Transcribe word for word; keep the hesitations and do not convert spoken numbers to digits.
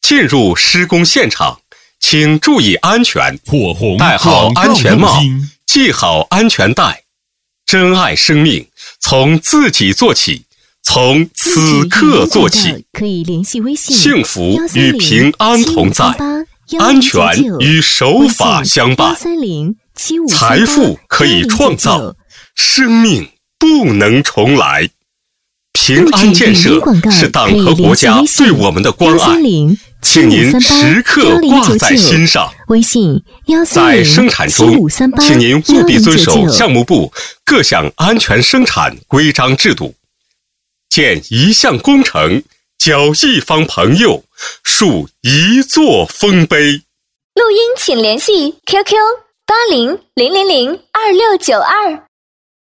进入施工现场，请注意安全， 火红戴好安全帽， 广系好安全带。珍爱生命，从自己做起，从此刻做起。 可以联系微信， 幸福与平安同在，安全与守法相伴。财富可以创造，生命不能重来。平安建设是党和国家对我们的关爱，请您时刻挂在心上。 微信在生产中，请您务必遵守项目部各项安全生产规章制度。建一项工程，交一方朋友，树一座丰碑。 录音请联系 Q Q 八零零零零二六九二。